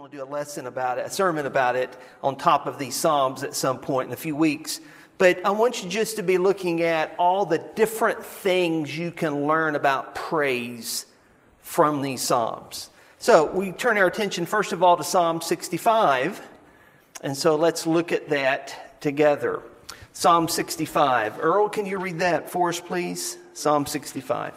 going to do a sermon about it on top of these Psalms at some point in a few weeks. But I want you just to be looking at all the different things you can learn about praise from these Psalms. So we turn our attention first of all to Psalm 65. And so let's look at that together. Psalm 65. Earl, can you read that for us, please? Psalm 65.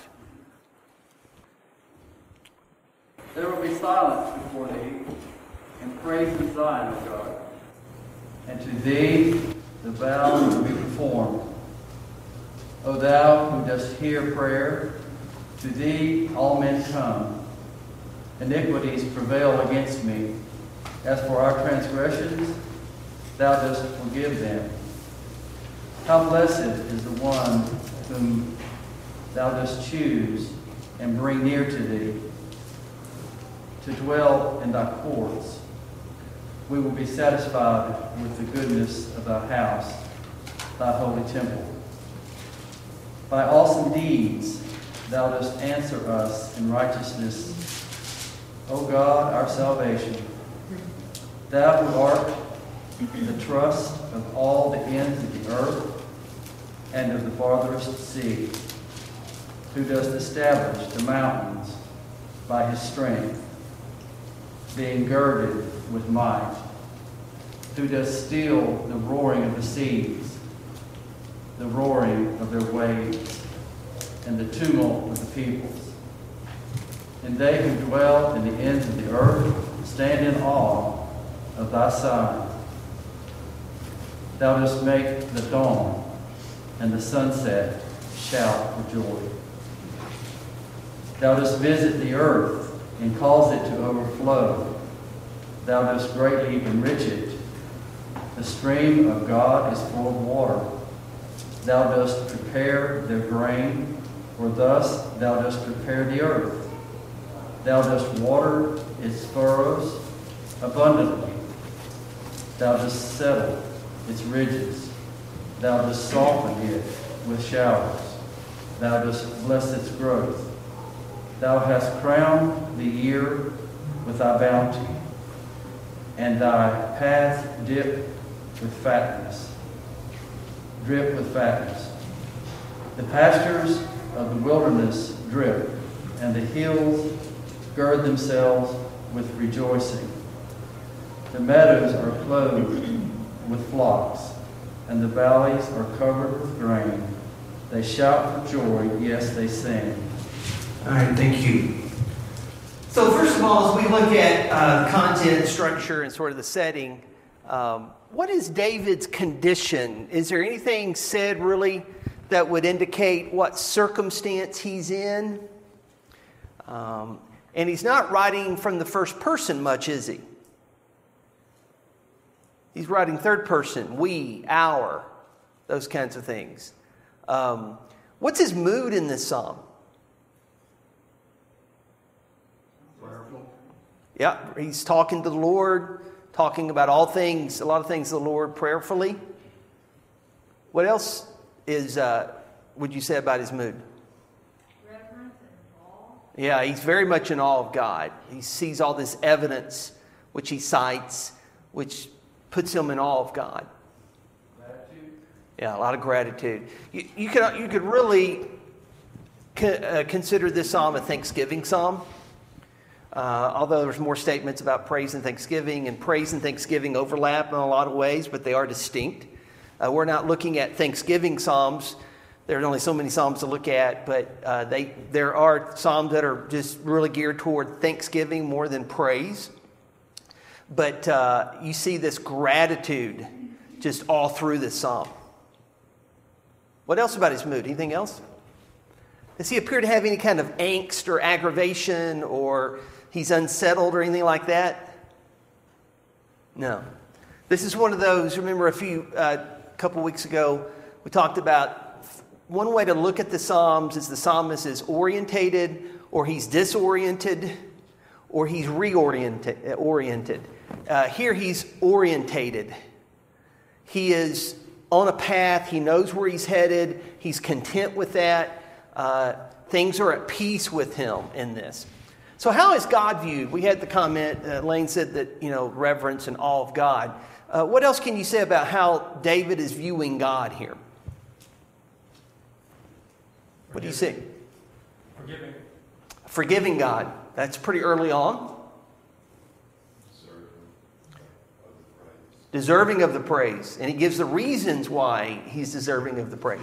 There will be silence before thee, and praise in Zion, O God. And to thee the vows will be performed. O thou who dost hear prayer, to thee all men come. Iniquities prevail against me. As for our transgressions, thou dost forgive them. How blessed is the one whom thou dost choose and bring near to thee, to dwell in thy courts. We will be satisfied with the goodness of thy house, thy holy temple. By awesome deeds thou dost answer us in righteousness, O God, our salvation. Thou who art the trust of all the ends of the earth and of the farthest sea, who dost establish the mountains by his strength, being girded with might, who does still the roaring of the seas, the roaring of their waves, and the tumult of the peoples. And they who dwell in the ends of the earth stand in awe of thy sign. Thou dost make the dawn and the sunset shout for joy. Thou dost visit the earth and cause it to overflow. Thou dost greatly enrich it. The stream of God is full of water. Thou dost prepare their grain, for thus thou dost prepare the earth. Thou dost water its furrows abundantly. Thou dost settle its ridges. Thou dost soften it with showers. Thou dost bless its growth. Thou hast crowned the year with thy bounty, and thy path drip with fatness. The pastures of the wilderness drip, and the hills gird themselves with rejoicing. The meadows are clothed with flocks, and the valleys are covered with grain. They shout for joy, yes, they sing. All right, thank you. So first of all, as we look at content, structure, and sort of the setting, what is David's condition? Is there anything said really that would indicate what circumstance he's in? And he's not writing from the first person much, is he? He's writing third person, we, our, those kinds of things. What's his mood in this psalm? Prayerful. Yeah, he's talking to the Lord, talking about all things, a lot of things to the Lord prayerfully. What else would you say about his mood? Reverence and awe. Yeah, he's very much in awe of God. He sees all this evidence, which he cites, which puts him in awe of God. Gratitude. Yeah, a lot of gratitude. You could really consider this psalm a thanksgiving psalm. Although there's more statements about praise and thanksgiving overlap in a lot of ways, but they are distinct. We're not looking at thanksgiving psalms. There are only so many psalms to look at, but there are psalms that are just really geared toward thanksgiving more than praise. But you see this gratitude just all through this psalm. What else about his mood? Anything else? Does he appear to have any kind of angst or aggravation, or he's unsettled or anything like that? No. This is one of those, remember a couple weeks ago, we talked about one way to look at the Psalms is the psalmist is orientated, or he's disoriented, or he's reoriented. Here he's orientated. He is on a path. He knows where he's headed. He's content with that. Things are at peace with him in this. So how is God viewed? We had the comment, Lane said that, reverence and awe of God. What else can you say about how David is viewing God here? What do you see? Forgiving. Forgiving God. That's pretty early on. Deserving of the praise. And he gives the reasons why he's deserving of the praise.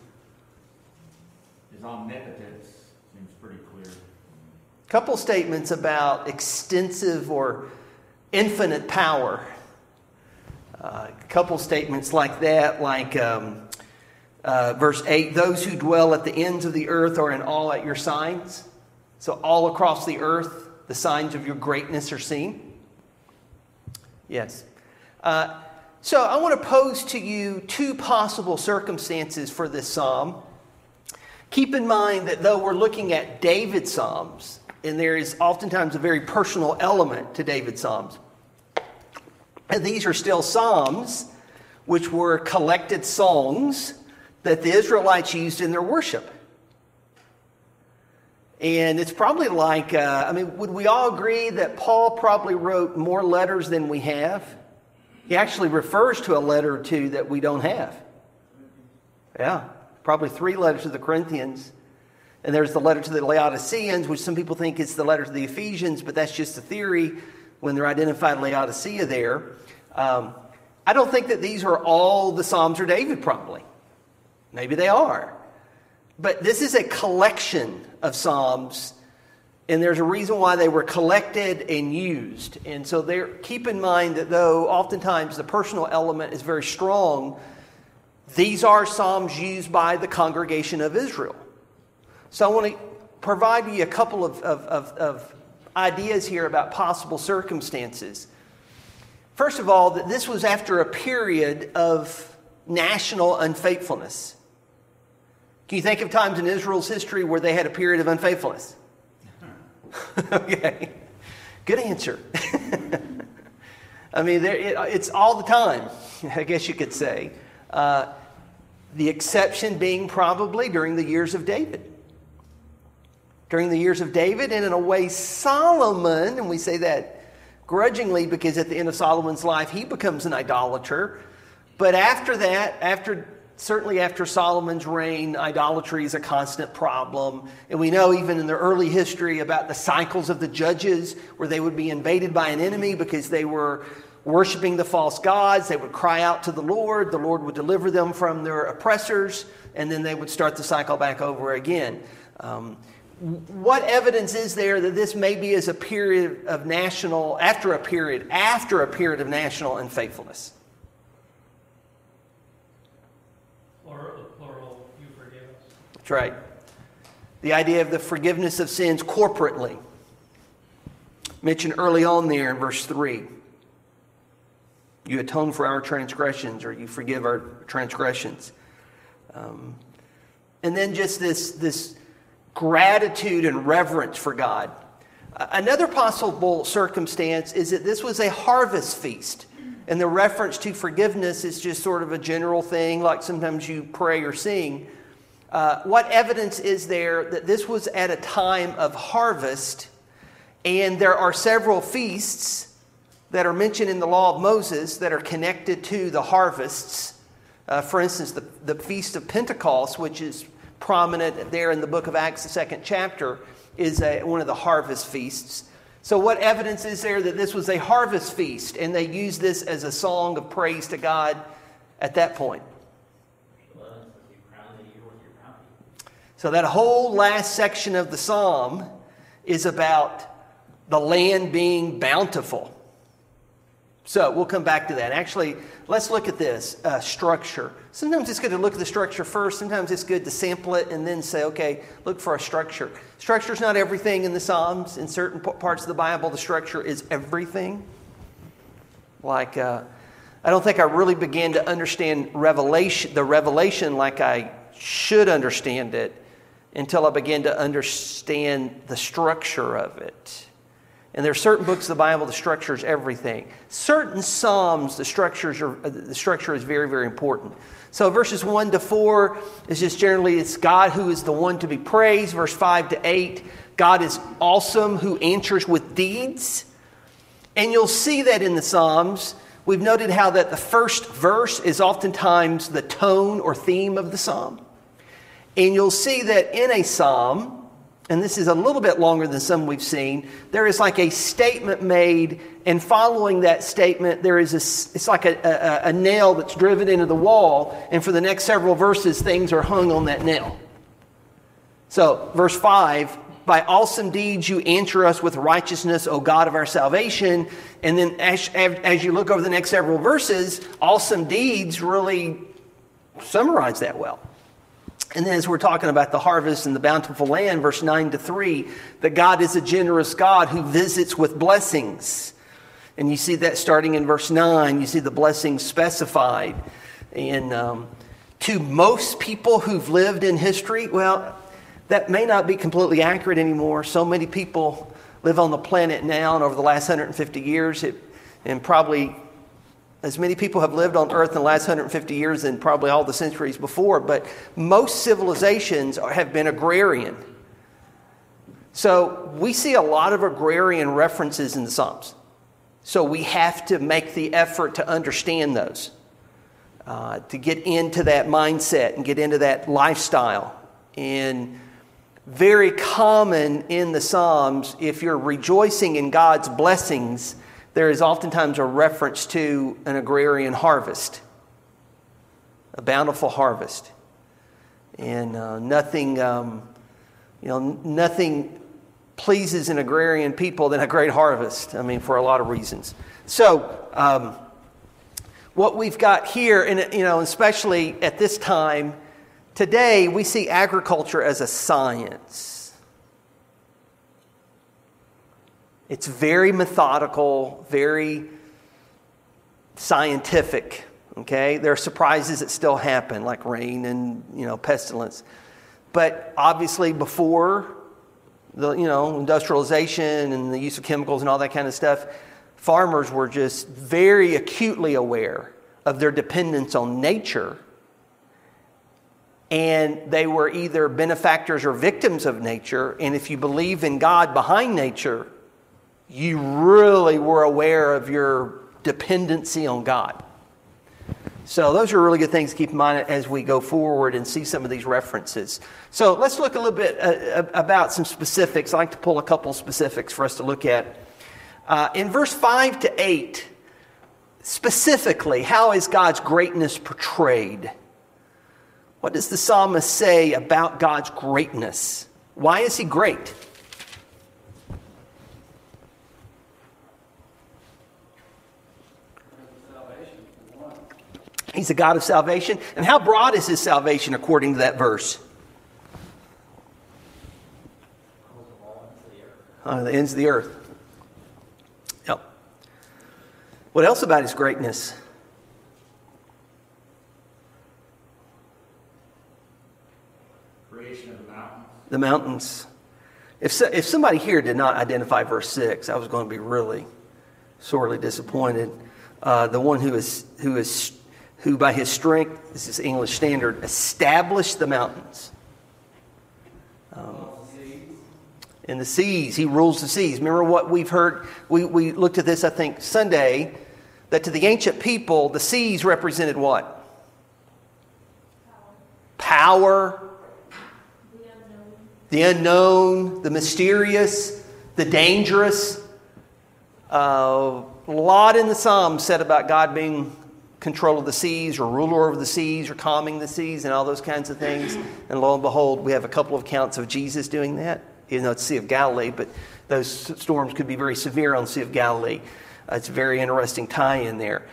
His omnipotence seems pretty clear. Couple statements about extensive or infinite power. A couple statements like that, like verse 8, those who dwell at the ends of the earth are in awe at your signs. So all across the earth, the signs of your greatness are seen. Yes. So I want to pose to you two possible circumstances for this psalm. Keep in mind that though we're looking at David's psalms, and there is oftentimes a very personal element to David's psalms, and these are still psalms which were collected songs that the Israelites used in their worship. And it's probably like, would we all agree that Paul probably wrote more letters than we have? He actually refers to a letter or two that we don't have. Yeah, probably 3 letters to the Corinthians. And there's the letter to the Laodiceans, which some people think is the letter to the Ephesians, but that's just a theory when they're identified Laodicea there. I don't think that these are all the Psalms of David, probably. Maybe they are. But this is a collection of Psalms, and there's a reason why they were collected and used. And so keep in mind that though oftentimes the personal element is very strong, these are Psalms used by the congregation of Israel. So I want to provide you a couple of ideas here about possible circumstances. First of all, that this was after a period of national unfaithfulness. Can you think of times in Israel's history where they had a period of unfaithfulness? Okay, good answer. It's all the time, I guess you could say. The exception being probably during the years of David. During the years of David, and in a way Solomon, and we say that grudgingly because at the end of Solomon's life he becomes an idolater. But after that, certainly after Solomon's reign, idolatry is a constant problem. And we know even in the early history about the cycles of the judges where they would be invaded by an enemy because they were worshiping the false gods. They would cry out to the Lord would deliver them from their oppressors, and then they would start the cycle back over again. What evidence is there that this maybe is a period of after a period of national unfaithfulness? Plural, you forgive us. That's right. The idea of the forgiveness of sins corporately. Mentioned early on there in verse 3. You atone for our transgressions, or you forgive our transgressions. And then just this gratitude and reverence for God. Another possible circumstance is that this was a harvest feast. And the reference to forgiveness is just sort of a general thing, like sometimes you pray or sing. What evidence is there that this was at a time of harvest, and there are several feasts that are mentioned in the law of Moses that are connected to the harvests? For instance, the Feast of Pentecost, which is prominent there in the book of Acts, the 2nd chapter, is one of the harvest feasts. So what evidence is there that this was a harvest feast and they used this as a song of praise to God at that point? So that whole last section of the psalm is about the land being bountiful. So we'll come back to that. Actually, let's look at this structure. Sometimes it's good to look at the structure first. Sometimes it's good to sample it and then say, okay, look for a structure. Structure is not everything in the Psalms. In certain parts of the Bible, the structure is everything. Like, I don't think I really began to understand the revelation like I should understand it until I began to understand the structure of it. And there are certain books of the Bible, the structure is everything. Certain Psalms, the structure is very, very important. So verses 1 to 4 is just generally, it's God who is the one to be praised. Verse 5 to 8 God is awesome who answers with deeds. And you'll see that in the Psalms. We've noted how that the first verse is oftentimes the tone or theme of the psalm. And you'll see that in a psalm, and this is a little bit longer than some we've seen, there is like a statement made, and following that statement, there is it's like a nail that's driven into the wall, and for the next several verses, things are hung on that nail. So, verse 5, by awesome deeds you answer us with righteousness, O God of our salvation. And then as you look over the next several verses, awesome deeds really summarize that well. And then as we're talking about the harvest and the bountiful land, verse 9-3, that God is a generous God who visits with blessings. And you see that starting in verse 9, you see the blessings specified. And to most people who've lived in history, well, that may not be completely accurate anymore. So many people live on the planet now, and over the last 150 years, and probably as many people have lived on Earth in the last 150 years than probably all the centuries before. But most civilizations have been agrarian. So we see a lot of agrarian references in the Psalms. So we have to make the effort to understand those, to get into that mindset and get into that lifestyle. And very common in the Psalms, if you're rejoicing in God's blessings, there is oftentimes a reference to an agrarian harvest, a bountiful harvest. And nothing pleases an agrarian people than a great harvest. I mean, for a lot of reasons. So, what we've got here, and especially at this time, today, we see agriculture as a science. It's very methodical, very scientific, okay? There are surprises that still happen, like rain and, pestilence. But obviously before the, industrialization and the use of chemicals and all that kind of stuff, farmers were just very acutely aware of their dependence on nature. And they were either benefactors or victims of nature. And if you believe in God behind nature, you really were aware of your dependency on God. So those are really good things to keep in mind as we go forward and see some of these references. So let's look a little bit about some specifics. I like to pull a couple specifics for us to look at. In verse 5-8, specifically, how is God's greatness portrayed? What does the psalmist say about God's greatness? Why is he great? He's a God of salvation. And how broad is his salvation according to that verse? The ends of the earth. Yep. What else about his greatness? Creation of the mountains. The mountains. If somebody here did not identify verse 6, I was going to be really sorely disappointed. The one who by his strength, this is English Standard, established the mountains. In the seas, he rules the seas. Remember what we've heard? We looked at this, I think, Sunday, that to the ancient people, the seas represented what? Power. The unknown, the mysterious, the dangerous. A lot in the Psalms said about God being control of the seas or ruler over the seas or calming the seas and all those kinds of things. And lo and behold, we have a couple of accounts of Jesus doing that. Even though it's the Sea of Galilee, but those storms could be very severe on the Sea of Galilee. It's a very interesting tie in there.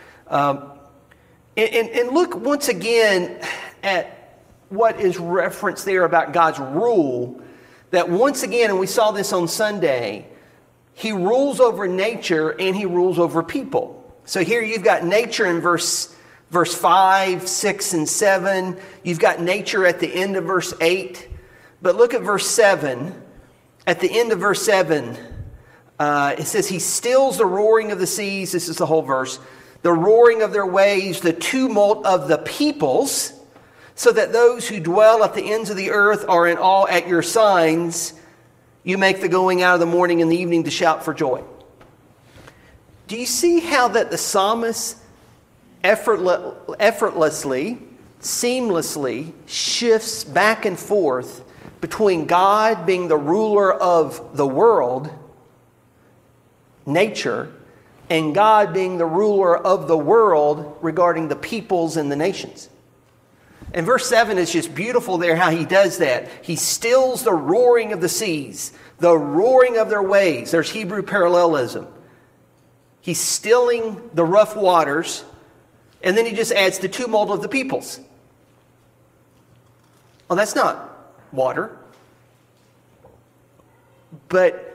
And look once again at what is referenced there about God's rule. That once again, and we saw this on Sunday, he rules over nature and he rules over people. So here you've got nature in verse 5, 6, and 7. You've got nature at the end of verse 8. But look at verse 7. At the end of verse 7, it says, he stills the roaring of the seas. This is the whole verse. The roaring of their waves, the tumult of the peoples, so that those who dwell at the ends of the earth are in awe at your signs. You make the going out of the morning and the evening to shout for joy. Do you see how that the psalmist effortlessly, seamlessly shifts back and forth between God being the ruler of the world, nature, and God being the ruler of the world regarding the peoples and the nations? And verse 7 is just beautiful there how he does that. He stills the roaring of the seas, the roaring of their waves. There's Hebrew parallelism. He's stilling the rough waters, and then he just adds the tumult of the peoples. Well, that's not water. But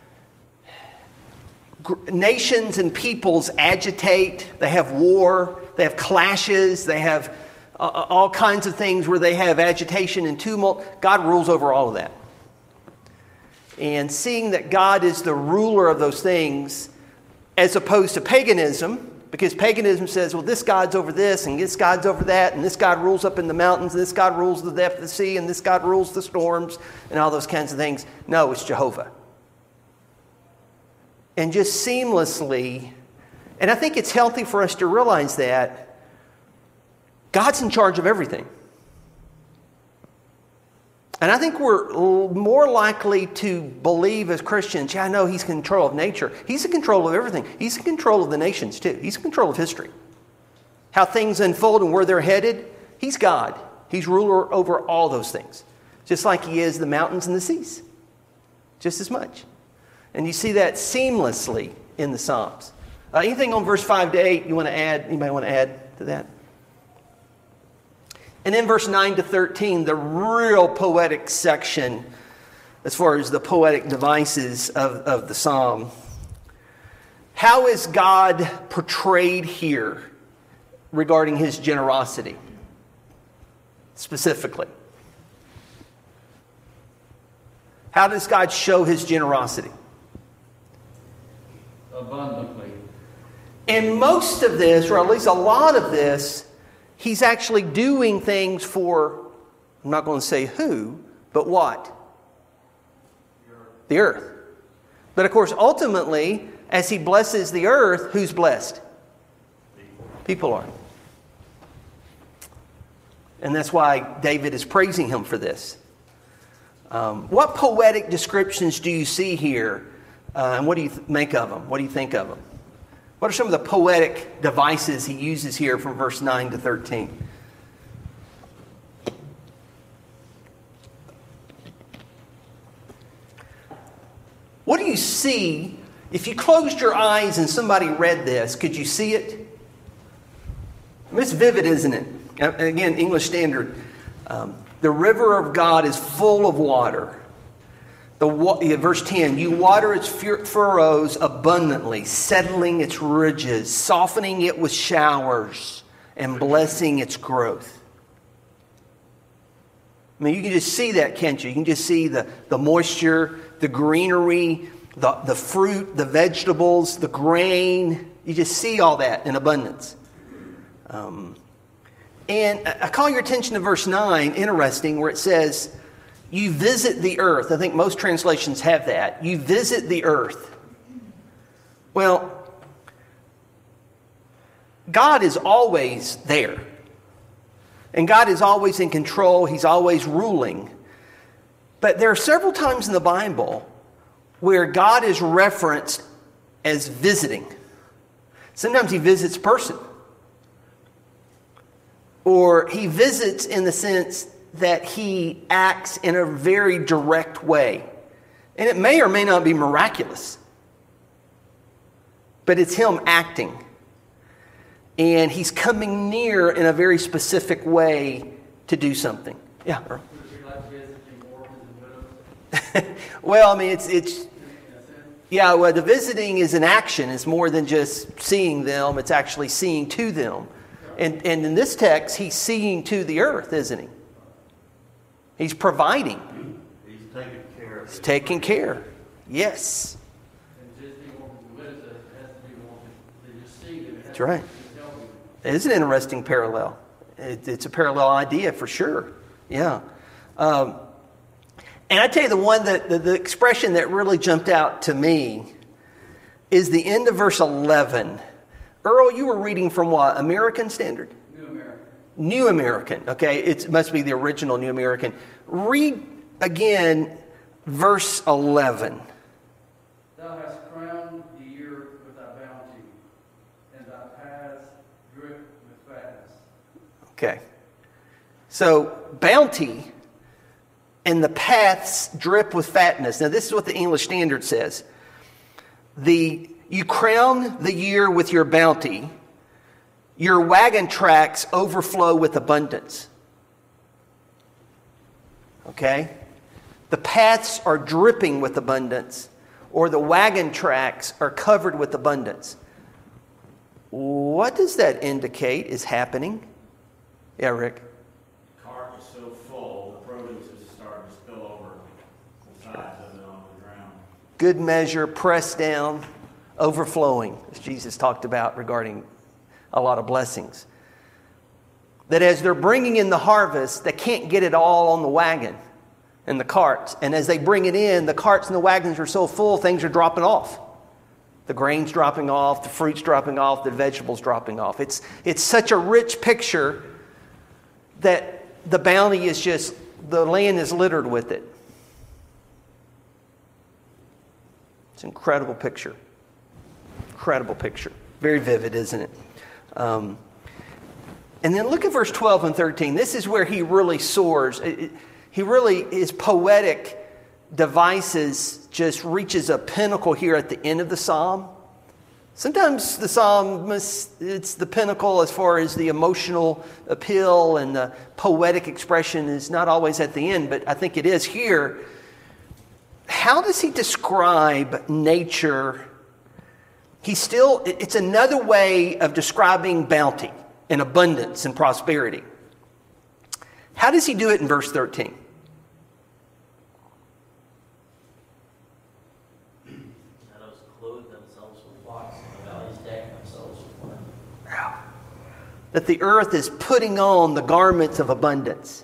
nations and peoples agitate, they have war, they have clashes, they have all kinds of things where they have agitation and tumult. God rules over all of that. And seeing that God is the ruler of those things, as opposed to paganism, because paganism says, well, this God's over this, and this God's over that, and this God rules up in the mountains, and this God rules the depth of the sea, and this God rules the storms, and all those kinds of things. No, it's Jehovah. And just seamlessly, and I think it's healthy for us to realize that God's in charge of everything. And I think we're more likely to believe as Christians, yeah, I know He's in control of nature. He's in control of everything. He's in control of the nations too. He's in control of history. How things unfold and where they're headed, He's God. He's ruler over all those things. Just like He is the mountains and the seas. Just as much. And you see that seamlessly in the Psalms. Anything on verse 5 to 8 you want to add? Anybody want to add to that? And then verse 9 to 13, the real poetic section as far as the poetic devices of the psalm. How is God portrayed here regarding His generosity? Specifically. How does God show His generosity? Abundantly. And most of this, or at least a lot of this, He's actually doing things for, I'm not going to say who, but what? The earth. But of course, ultimately, as He blesses the earth, who's blessed? People are. And that's why David is praising Him for this. What poetic descriptions do you see here? And what do you make of them? What do you think of them? What are some of the poetic devices he uses here from verse 9 to 13? What do you see if you closed your eyes and somebody read this? Could you see it? I mean, it's vivid, isn't it? Again, English Standard. The river of God is full of water. Verse 10, you water its furrows abundantly, settling its ridges, softening it with showers, and blessing its growth. I mean, you can just see that, can't you? You can just see the moisture, the greenery, the fruit, the vegetables, the grain. You just see all that in abundance. And I call your attention to verse 9, interesting, where it says, you visit the earth. I think most translations have that. You visit the earth. Well, God is always there. And God is always in control. He's always ruling. But there are several times in the Bible where God is referenced as visiting. Sometimes He visits a person. Or He visits in the sense that He acts in a very direct way. And it may or may not be miraculous. But it's Him acting. And He's coming near in a very specific way to do something. Yeah, Earl. Well, I mean, it's yeah, well, the visiting is an action. It's more than just seeing them. It's actually seeing to them. And in this text, He's seeing to the earth, isn't He? He's providing. He's taking care of it. He's taking care. Yes. That's right. It is an interesting parallel. It's a parallel idea for sure. Yeah. And I tell you, the expression that really jumped out to me is the end of verse 11. Earl, you were reading from what? American Standard? New American. New American. Okay, it must be the original New American. Read again verse 11. Thou hast crowned the year with thy bounty, and thy paths drip with fatness. Okay. So, bounty and the paths drip with fatness. Now, this is what the English Standard says. You crown the year with your bounty. Your wagon tracks overflow with abundance. Okay? The paths are dripping with abundance, or the wagon tracks are covered with abundance. What does that indicate is happening? Yeah, Rick? The cart is so full, the produce is starting to spill over the sides of it on the ground. Good measure, pressed down, overflowing, as Jesus talked about regarding a lot of blessings. That as they're bringing in the harvest, they can't get it all on the wagon and the carts. And as they bring it in, the carts and the wagons are so full, things are dropping off. The grain's dropping off, the fruit's dropping off, the vegetables dropping off. It's such a rich picture that the bounty is just, the land is littered with it. It's an incredible picture. Incredible picture. Very vivid, isn't it? And then look at verse 12 and 13. This is where he really soars. He really, his poetic devices just reaches a pinnacle here at the end of the psalm. Sometimes the psalm, it's the pinnacle as far as the emotional appeal and the poetic expression is not always at the end, but I think it is here. How does he describe nature? It's another way of describing bounty and abundance and prosperity. How does he do it in verse 13? Meadows clothe themselves with flocks, and the valleys deck themselves with wine. That the earth is putting on the garments of abundance.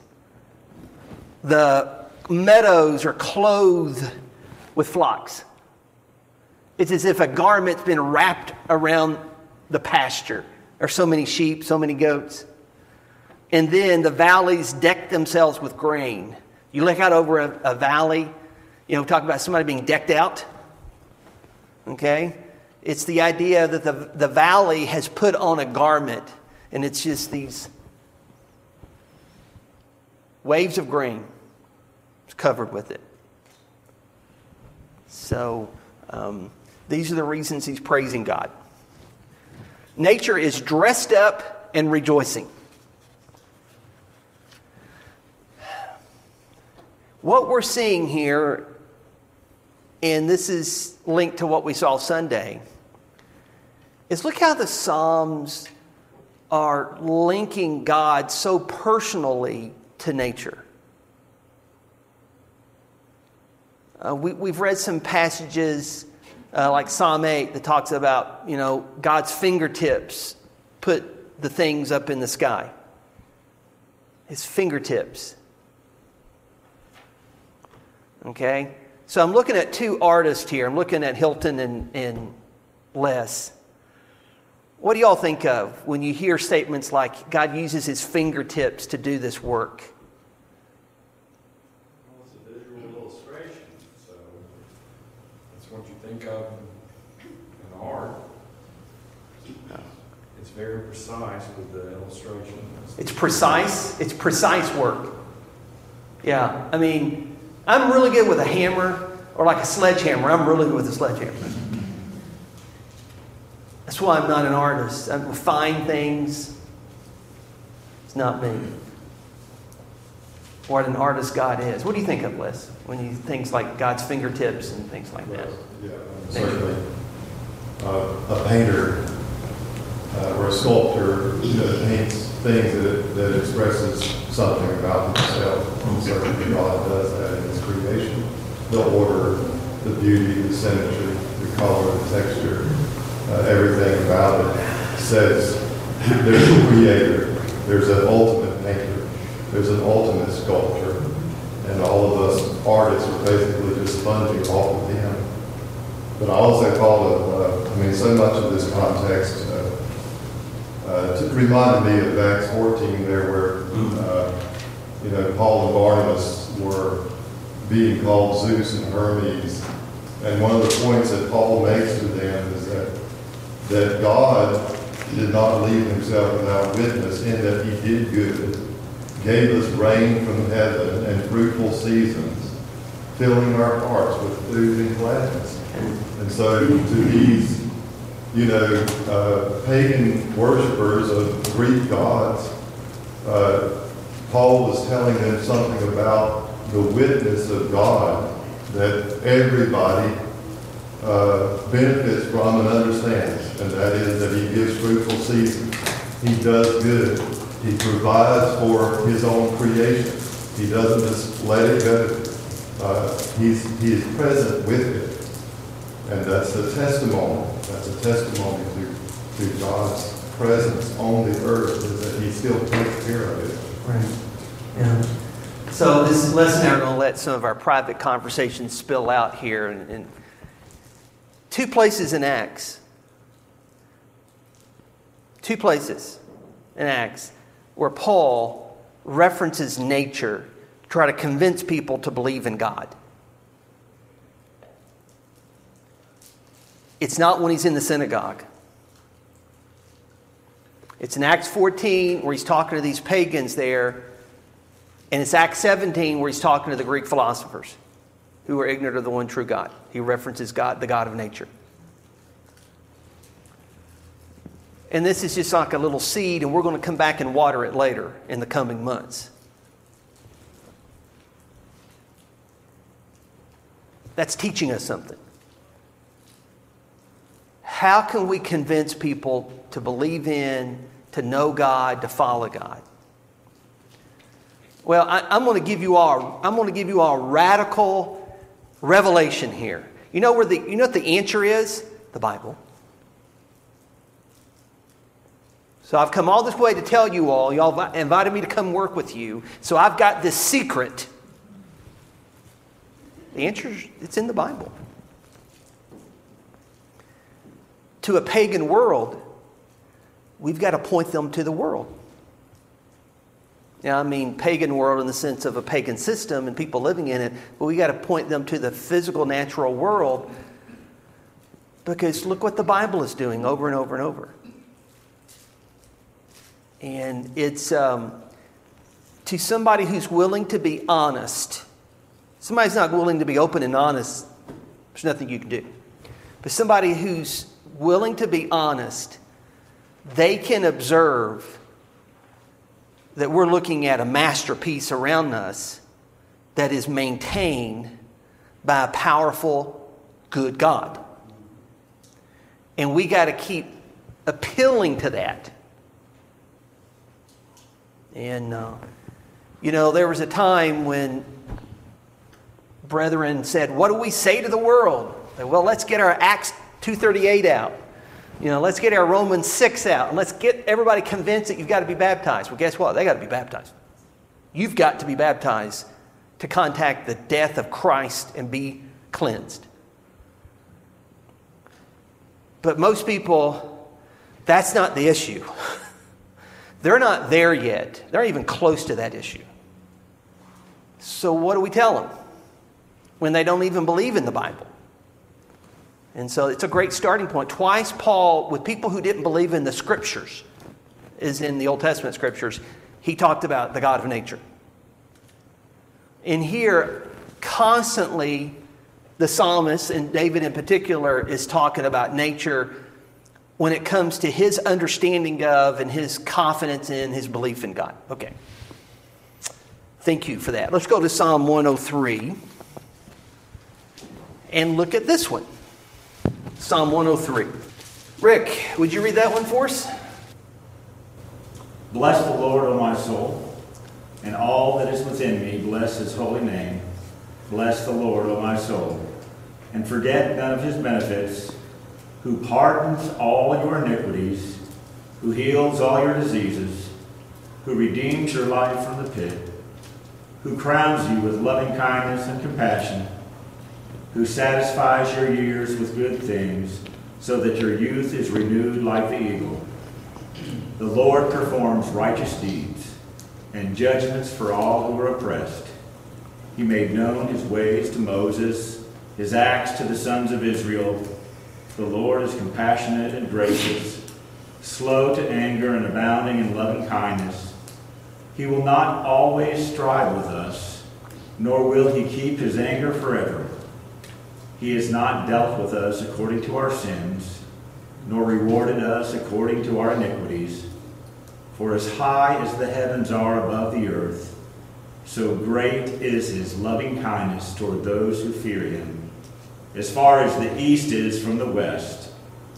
The meadows are clothed with flocks. It's as if a garment's been wrapped around the pasture. There's so many sheep, so many goats. And then the valleys deck themselves with grain. You look out over a valley, talk about somebody being decked out. Okay? It's the idea that the valley has put on a garment, and it's just these waves of grain. It's covered with it. So, these are the reasons he's praising God. Nature is dressed up and rejoicing. What we're seeing here, and this is linked to what we saw Sunday, is look how the Psalms are linking God so personally to nature. We've read some passages like Psalm 8 that talks about, God's fingertips put the things up in the sky. His fingertips. Okay? So I'm looking at two artists here. I'm looking at Hilton and Les. What do y'all think of when you hear statements like God uses his fingertips to do this work? Well, it's a visual illustration, so that's what you think of in art. It's very precise with the illustration. It's precise. It's precise work. Yeah, I mean, I'm really good with a hammer or like a sledgehammer. I'm really good with a sledgehammer. That's why I'm not an artist. I refine things. It's not me. What an artist God is. What do you think of, Les, when you things like God's fingertips and things like that? Yeah, certainly. A painter or a sculptor that paints things that expresses something about himself. And certainly God does that in his creation. The order, the beauty, the symmetry, the color, the texture, everything about it says there's a creator, there's an ultimate painter, there's an ultimate sculptor, and all of us artists are basically just sponging off of him. But I also call it, so much of this context reminded me of Acts 14 there where, Paul and Barnabas were being called Zeus and Hermes. And one of the points that Paul makes to them is that God did not leave himself without witness in that he did good, gave us rain from heaven and fruitful seasons, filling our hearts with food and gladness. And so to these, pagan worshipers of Greek gods, Paul was telling them something about the witness of God that everybody benefits from and understands, and that is that he gives fruitful seasons. He does good. He provides for his own creation. He doesn't just let it go. He is present with it. And that's a testimony. That's a testimony to God's presence on the earth, is that he still takes care of it. Right. Yeah. So this lesson, we're going to let some of our private conversations spill out here. And two places in Acts. Two places in Acts where Paul references nature to try to convince people to believe in God. It's not when he's in the synagogue. It's in Acts 14 where he's talking to these pagans there. And it's Acts 17 where he's talking to the Greek philosophers who are ignorant of the one true God. He references God, the God of nature. And this is just like a little seed, and we're going to come back and water it later in the coming months. That's teaching us something. How can we convince people to believe in, to know God, to follow God? Well, I'm going to give you all a radical revelation here. You know what the answer is? The Bible. So I've come all this way to tell you all. Y'all invited me to come work with you. So I've got this secret. The answer is it's in the Bible. To a pagan world, we've got to point them to the world. Now, I mean pagan world in the sense of a pagan system and people living in it, but we got to point them to the physical, natural world, because look what the Bible is doing over and over and over. And it's to somebody who's willing to be honest. Somebody's not willing to be open and honest, there's nothing you can do. But somebody who's willing to be honest, they can observe that we're looking at a masterpiece around us that is maintained by a powerful, good God. And we got to keep appealing to that. And, there was a time when brethren said, what do we say to the world? Well, let's get our Acts 2:38 out. Let's get our Romans 6 out. And let's get everybody convinced that you've got to be baptized. Well, guess what? They got to be baptized. You've got to be baptized to contact the death of Christ and be cleansed. But most people, that's not the issue. They're not there yet. They're not even close to that issue. So what do we tell them when they don't even believe in the Bible? And so it's a great starting point. Twice Paul, with people who didn't believe in the Scriptures, is in the Old Testament Scriptures, he talked about the God of nature. And here, constantly, the psalmist, and David in particular, is talking about nature when it comes to his understanding of and his confidence in his belief in God. Okay. Thank you for that. Let's go to Psalm 103 and look at this one. Psalm 103. Rick, would you read that one for us? Bless the Lord, O my soul, and all that is within me, bless his holy name. Bless the Lord, O my soul, and forget none of his benefits, who pardons all your iniquities, who heals all your diseases, who redeems your life from the pit, who crowns you with loving kindness and compassion, who satisfies your years with good things, so that your youth is renewed like the eagle. The Lord performs righteous deeds and judgments for all who are oppressed. He made known his ways to Moses, his acts to the sons of Israel. The Lord is compassionate and gracious, slow to anger and abounding in loving kindness. He will not always strive with us, nor will he keep his anger forever. He has not dealt with us according to our sins, nor rewarded us according to our iniquities. For as high as the heavens are above the earth, so great is his loving kindness toward those who fear him. As far as the east is from the west,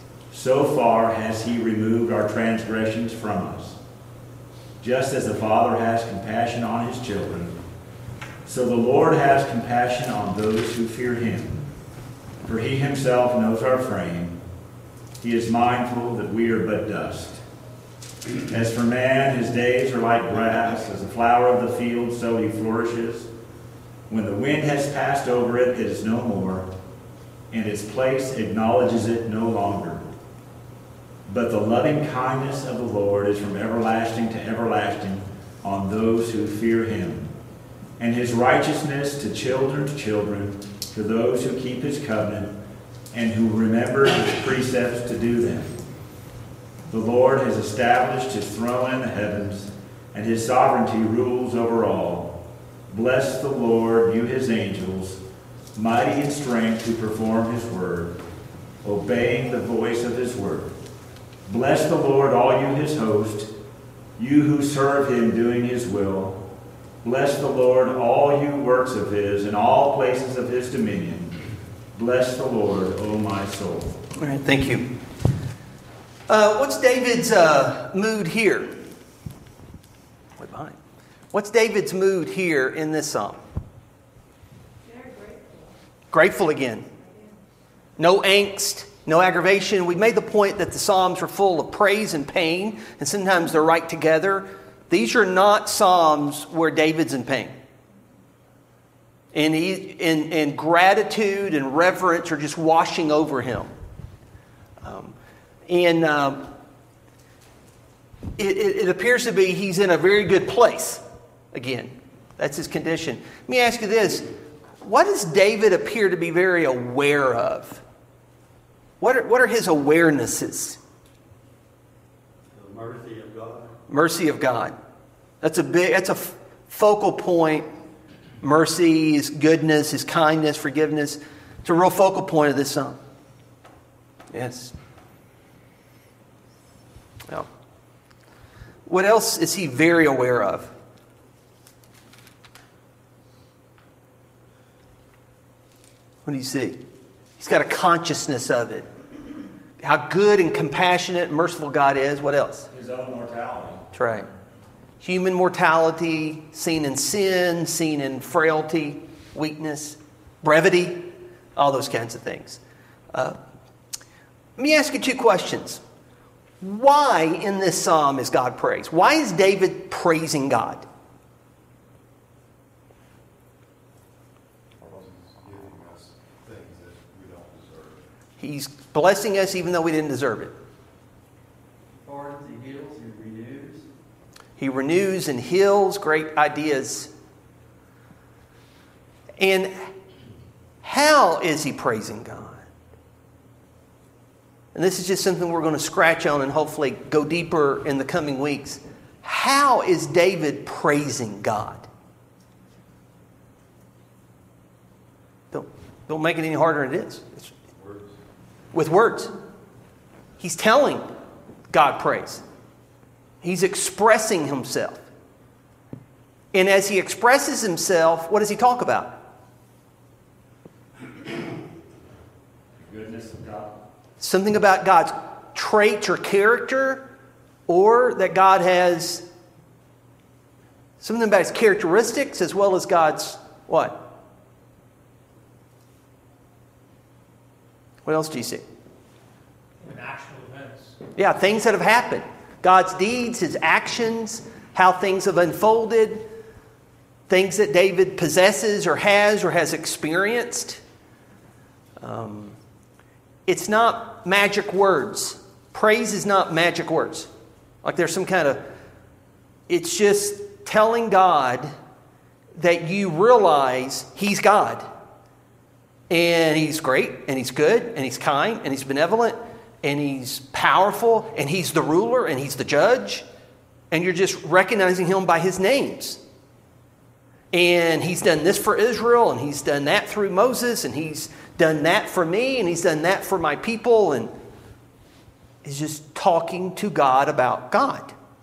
so far has he removed our transgressions from us. Just as the Father has compassion on his children, so the Lord has compassion on those who fear him. For he himself knows our frame. He is mindful that we are but dust. As for man, his days are like grass, as a flower of the field, so he flourishes. When the wind has passed over it, it is no more, and its place acknowledges it no longer. But the loving kindness of the Lord is from everlasting to everlasting on those who fear him, and his righteousness to children's children, to those who keep his covenant and who remember his precepts to do them. The Lord has established his throne in the heavens, and his sovereignty rules over all. Bless the Lord, you his angels, mighty in strength to perform his word, obeying the voice of his word. Bless the Lord, all you his host, you who serve him doing his will. Bless the Lord, all you works of his, and all places of his dominion. Bless the Lord, O my soul. All right, thank you. What's David's mood here? Way behind. What's David's mood here in this psalm? Very grateful. Grateful again. No angst, no aggravation. We made the point that the Psalms are full of praise and pain, and sometimes they're right together. These are not Psalms where David's in pain. And gratitude and reverence are just washing over him. It appears to be he's in a very good place. Again, that's his condition. Let me ask you this. What does David appear to be very aware of? What are his awarenesses? The mercy of God. Mercy of God. That's a focal point. Mercy, his goodness, his kindness, forgiveness. It's a real focal point of this psalm. Yes. Now, what else is he very aware of? What do you see? He's got a consciousness of it. How good and compassionate and merciful God is. What else? His own mortality. That's right. Human mortality, seen in sin, seen in frailty, weakness, brevity, all those kinds of things. Let me ask you two questions. Why in this psalm is God praised? Why is David praising God? Giving us things that we don't deserve. He's blessing us even though we didn't deserve it. Pardons, he heals, he renews. He renews and heals. Great ideas. And how is he praising God? And this is just something we're going to scratch on and hopefully go deeper in the coming weeks. How is David praising God? Don't make it any harder than it is. It's with words. He's telling God praise. He's expressing himself. And as he expresses himself, what does he talk about? The goodness of God. Something about God's traits or character, or that God has something about his characteristics as well as God's what? What else do you see? And actual events. Yeah, things that have happened. God's deeds, his actions, how things have unfolded. things that David possesses or has experienced. It's not magic words. Praise is not magic words. Like there's some kind of... It's just telling God that you realize He's God. And He's great, and He's good, and He's kind, and He's benevolent, and He's powerful, and He's the ruler, and He's the judge. And you're just recognizing Him by His names. And He's done this for Israel, and He's done that through Moses, and He's done that for me, and He's done that for my people. And He's just talking to God about God.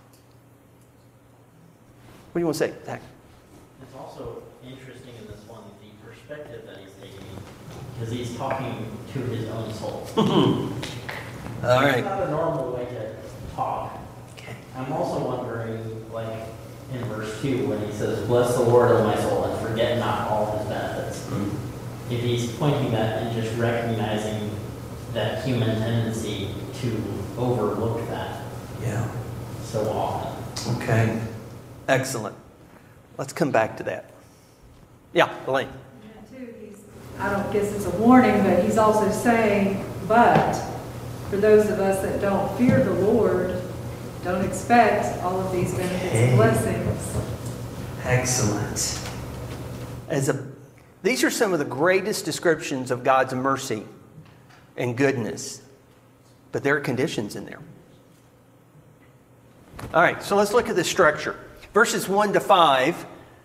What do you want to say, Zach? It's also interesting in this one, the perspective that he's taking, because he's talking to his own soul. All right. It's not a normal way to talk. Okay. I'm also wondering, like, in verse 2, when he says, "Bless the Lord, O my soul, and forget not all His benefits." If he's pointing that and just recognizing that human tendency to overlook that so often. Okay. Excellent. Let's come back to that. Yeah, Elaine. Yeah, too, I don't guess it's a warning, but he's also saying, but for those of us that don't fear the Lord, don't expect all of these benefits and blessings. Excellent. These are some of the greatest descriptions of God's mercy and goodness, but there are conditions in there. All right, so let's look at the structure. Verses 1 to 5,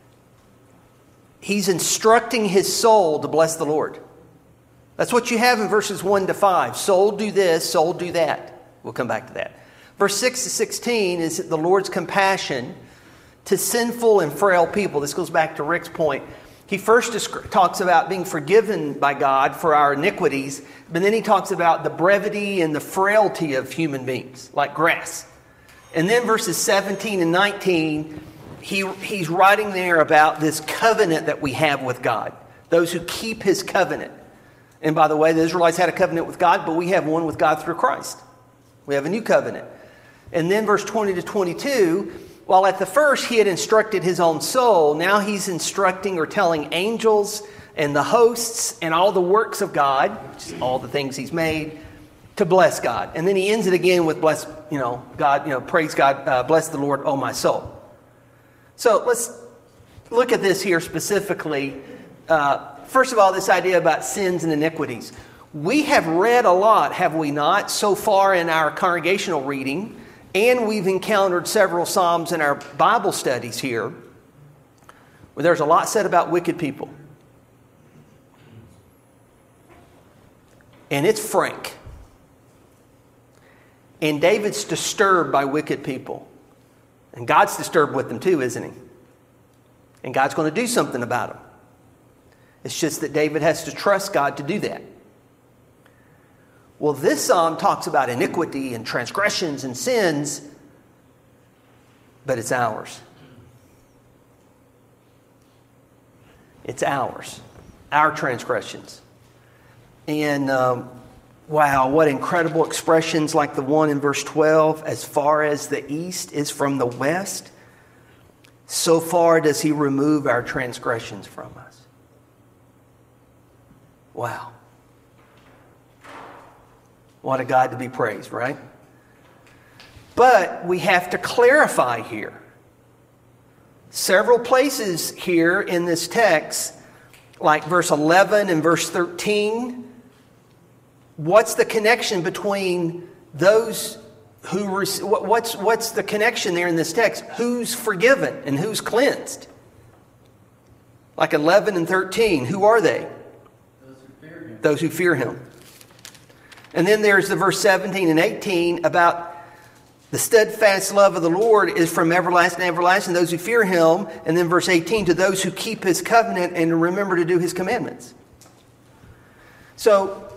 he's instructing his soul to bless the Lord. That's what you have in verses 1 to 5. Soul, do this, soul, do that. We'll come back to that. Verse 6 to 16 is the Lord's compassion to sinful and frail people. This goes back to Rick's point. He first talks about being forgiven by God for our iniquities, but then he talks about the brevity and the frailty of human beings, like grass. And then verses 17 and 19, he's writing there about this covenant that we have with God. Those who keep His covenant. And by the way, the Israelites had a covenant with God, but we have one with God through Christ. We have a new covenant. And then verse 20 to 22, while at the first he had instructed his own soul, now he's instructing or telling angels and the hosts and all the works of God, which is all the things He's made, to bless God. And then he ends it again with bless, God, praise God, bless the Lord, O my soul. So let's look at this here specifically. First of all, this idea about sins and iniquities. We have read a lot, have we not, so far in our congregational reading, and we've encountered several Psalms in our Bible studies here, where there's a lot said about wicked people. And it's frank. And David's disturbed by wicked people. And God's disturbed with them too, isn't He? And God's going to do something about them. It's just that David has to trust God to do that. Well, this psalm talks about iniquity and transgressions and sins, but it's ours. It's ours. Our transgressions. And wow, what incredible expressions like the one in verse 12. As far as the east is from the west, so far does He remove our transgressions from us. Wow. What a God to be praised, right? But we have to clarify here. Several places here in this text, like verse 11 and verse 13, what's the connection between those who... What's the connection there in this text? Who's forgiven and who's cleansed? Like 11 and 13, who are they? Those who fear Him. Those who fear Him. And then there's the verse 17 and 18 about the steadfast love of the Lord is from everlasting to everlasting, those who fear Him. And then verse 18, to those who keep His covenant and remember to do His commandments. So,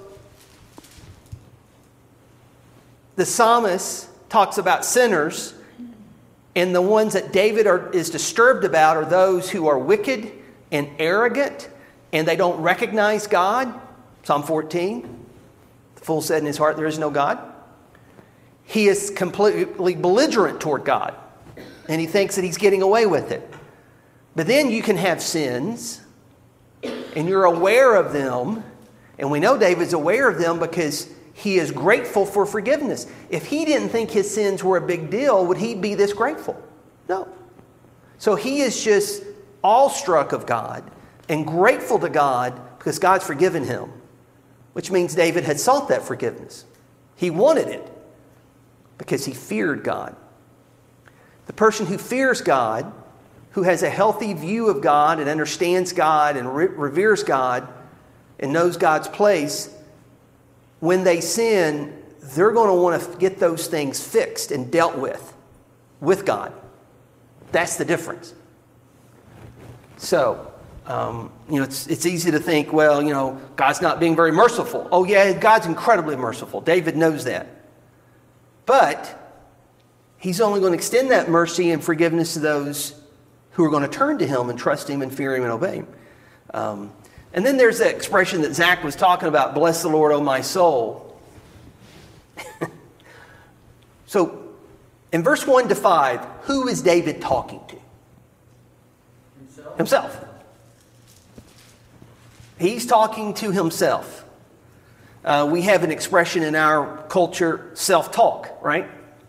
the psalmist talks about sinners, and the ones that David is disturbed about are those who are wicked and arrogant, and they don't recognize God. Psalm 14, the fool said in his heart, there is no God. He is completely belligerent toward God, and he thinks that he's getting away with it. But then you can have sins, and you're aware of them. And we know David's aware of them because he is grateful for forgiveness. If he didn't think his sins were a big deal, would he be this grateful? No. So he is just awestruck of God and grateful to God because God's forgiven him, which means David had sought that forgiveness. He wanted it because he feared God. The person who fears God, who has a healthy view of God and understands God and reveres God and knows God's place, when they sin, they're going to want to get those things fixed and dealt with God. That's the difference. So, it's easy to think, well, God's not being very merciful. Oh, yeah, God's incredibly merciful. David knows that. But he's only going to extend that mercy and forgiveness to those who are going to turn to him and trust him and fear him and obey him. And then there's that expression that Zach was talking about, bless the Lord, O my soul. So, in verse 1 to 5, who is David talking to? Himself. He's talking to himself. We have an expression in our culture, self-talk, right?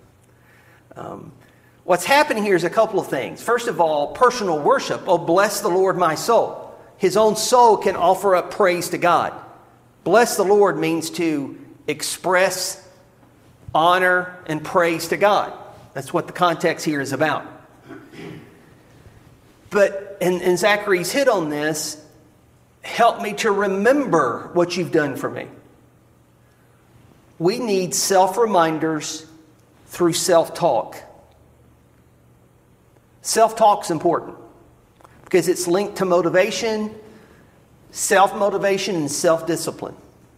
What's happening here is a couple of things. First of all, personal worship. Oh, bless the Lord, my soul. His own soul can offer up praise to God. Bless the Lord means to express honor and praise to God. That's what the context here is about. But, and Zachary's hit on this, help me to remember what you've done for me. We need self-reminders through self-talk. Self-talk's important because it's linked to motivation, self-motivation, and self-discipline.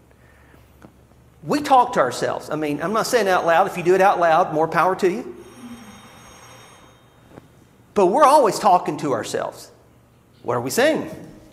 We talk to ourselves. I mean, I'm not saying out loud. If you do it out loud, more power to you. But we're always talking to ourselves. What are we saying?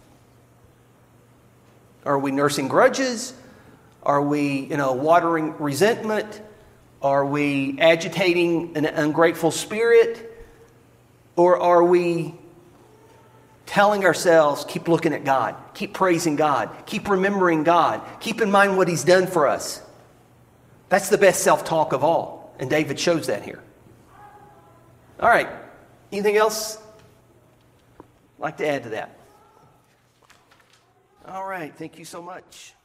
Are we nursing grudges? Are we, watering resentment? Are we agitating an ungrateful spirit? Or are we telling ourselves, keep looking at God, keep praising God, keep remembering God, keep in mind what He's done for us? That's the best self-talk of all. And David shows that here. All right. Anything else I'd like to add to that? All right. Thank you so much.